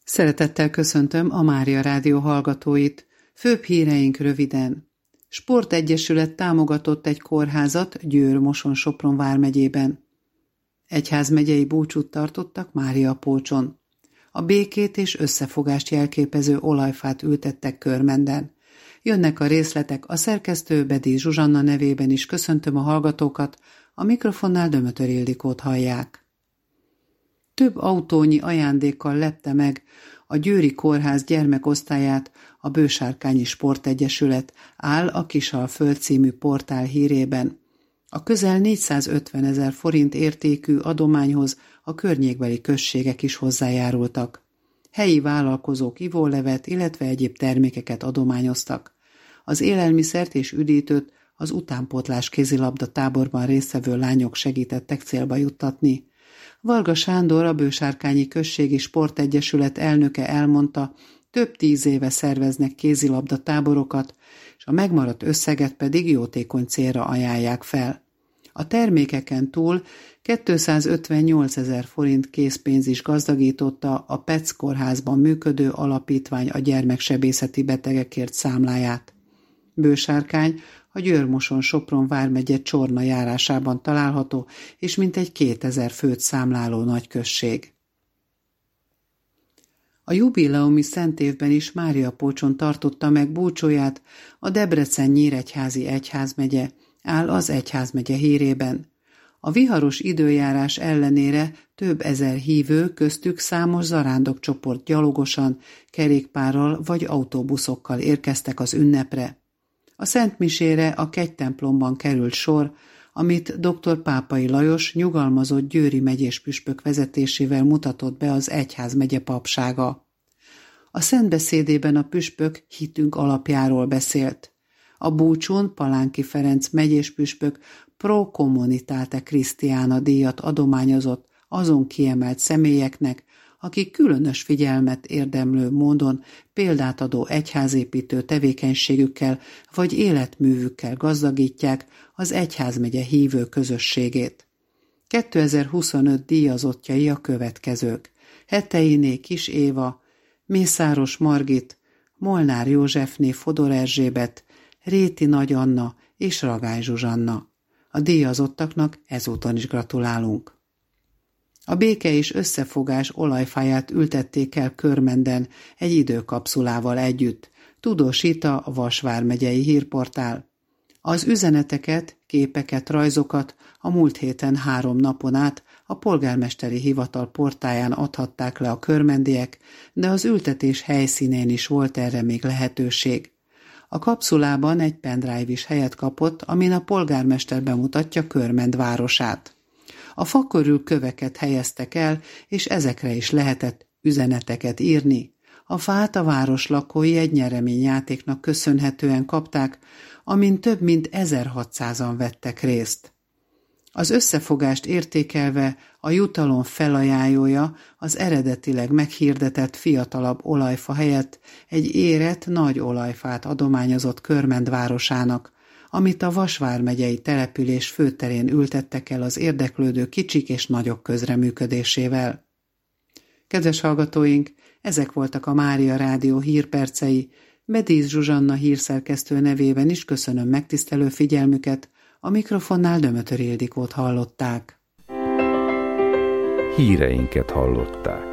Szeretettel köszöntöm a Mária Rádió hallgatóit. Főbb híreink röviden. Sportegyesület támogatott egy kórházat Győr-Moson-Sopron vármegyében. Egyházmegyei búcsút tartoztak Máriapócson. A békét és összefogást jelképező olajfát ültettek Körmenden. Jönnek a részletek, a szerkesztő Bedély Zsuzsanna nevében is köszöntöm a hallgatókat, a mikrofonnál Dömötör Ildikót hallják. Több autónyi ajándékkal lepte meg a Győri Kórház gyermekosztályát a Bősárkányi Sportegyesület, áll a Kisalföld című portál hírében. A közel 450 000 forint értékű adományhoz a környékbeli községek is hozzájárultak. Helyi vállalkozók ivólevet, illetve egyéb termékeket adományoztak. Az élelmiszert és üdítőt az utánpótlás kézilabda táborban résztvevő lányok segítettek célba juttatni. Varga Sándor, a Bősárkányi Községi Sportegyesület elnöke elmondta, több 10 éve szerveznek kézilabda táborokat, és a megmaradt összeget pedig jótékony célra ajánlják fel. A termékeken túl 258 000 forint készpénz is gazdagította a PEC kórházban működő alapítvány a gyermeksebészeti betegekért számláját. Bősárkány a Győr-Moson-Sopron vármegye Csorna járásában található, és mintegy 2000 főt számláló nagyközség. A jubileumi szentévben is Máriapócson tartotta meg búcsóját a Debrecen-Nyíregyházi egyházmegye, áll az egyházmegye hírében. A viharos időjárás ellenére több ezer hívő, köztük számos zarándokcsoport gyalogosan, kerékpárral vagy autóbuszokkal érkeztek az ünnepre. A szentmisére a kegytemplomban került sor, amit dr. Pápai Lajos nyugalmazott győri megyés püspök vezetésével mutatott be az egyházmegye papsága. A szentbeszédében a püspök hitünk alapjáról beszélt. A búcsún Palánki Ferenc megyés püspök Pro Communitate Christiana díjat adományozott azon kiemelt személyeknek, akik különös figyelmet érdemlő módon példát adó egyházépítő tevékenységükkel vagy életművükkel gazdagítják az egyházmegye hívő közösségét. 2025 díjazottjai a következők: Heteiné Kis Éva, Mészáros Margit, Molnár Józsefné Fodor Erzsébet, Réti Nagy Anna és Ragály Zsuzsanna. A díjazottaknak ezúton is gratulálunk. A béke és összefogás olajfáját ültették el Körmenden egy időkapszulával együtt, tudósít a Vas vármegyei hírportál. Az üzeneteket, képeket, rajzokat a múlt héten 3 napon át a polgármesteri hivatal portáján adhatták le a körmendiek, de az ültetés helyszínén is volt erre még lehetőség. A kapszulában egy pendrive is helyet kapott, amin a polgármester bemutatja Körmend városát. A fa körül köveket helyeztek el, és ezekre is lehetett üzeneteket írni. A fát a város lakói egy nyereményjátéknak köszönhetően kapták, amin több mint 1600-an vettek részt. Az összefogást értékelve a jutalom felajánlója az eredetileg meghirdetett fiatalabb olajfa helyett egy érett nagy olajfát adományozott Körmend városának, amit a Vas vármegyei település főterén ültettek el az érdeklődő kicsik és nagyok közreműködésével. Kedves hallgatóink, ezek voltak a Mária Rádió hírpercei. Bedély Zsuzsanna hírszerkesztő nevében is köszönöm megtisztelő figyelmüket, a mikrofonnál Dömötör Ildikót hallották. Híreinket hallották.